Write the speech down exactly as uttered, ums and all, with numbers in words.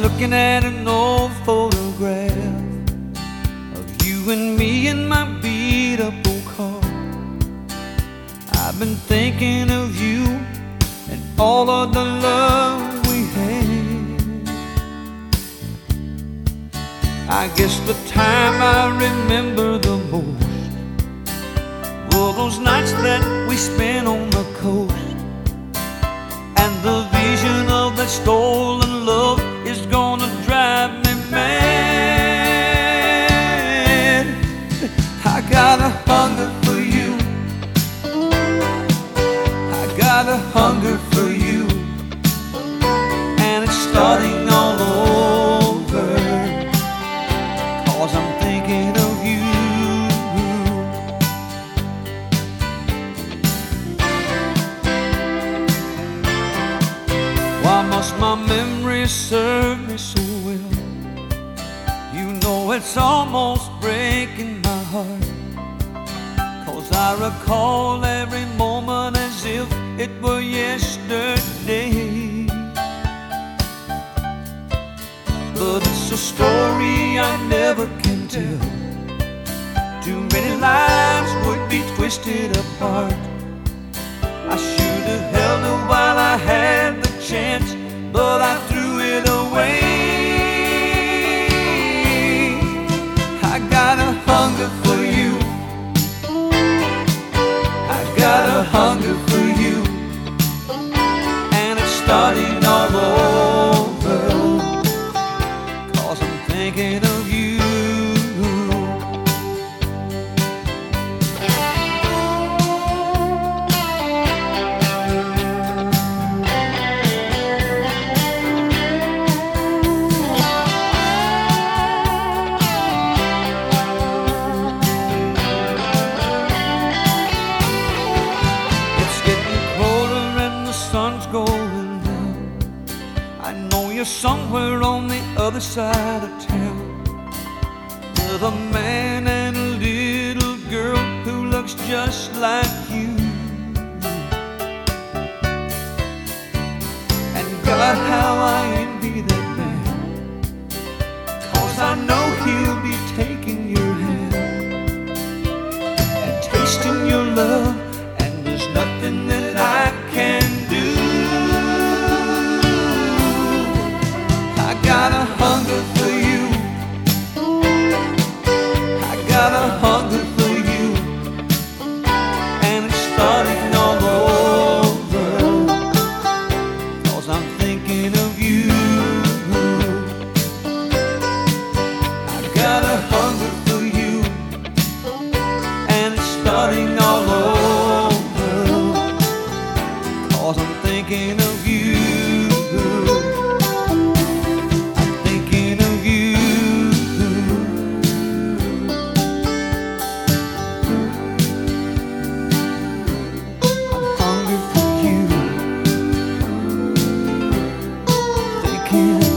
looking at an old photograph of you and me in my beat-up old car. I've been thinking of you and all of the love we had. I guess the time I remember the most were those nights that we spent on the coast. And the vision of that stolen love is gonna drive me mad. I got a hunger for you, I got a hunger for you, and it's starting all over, 'cause I'm thinking of you. Why must my memory serve me so well? You know it's almost breaking my heart, 'cause I recall every moment as if it were yesterday. But it's a story I never can tell. Too many lives would be twisted apart. I should have held her while I had the chance, but I threw it away. I got a hunger for you, I got a hunger for you, and it's starting all over, 'cause I'm thinking of you. Sun's going down. I know you're somewhere on the other side of town, with a man and a little girl who looks just like you. And God, how I envy that man, 'cause I know he'll be taking your hand and tasting your love, and there's nothing that I can do. I got a hunger for you, I got a hunger for you, and it's starting all over, 'cause I'm thinking of you. I got a hunger for you, and it's starting all over, 'cause I'm thinking of you. Yeah.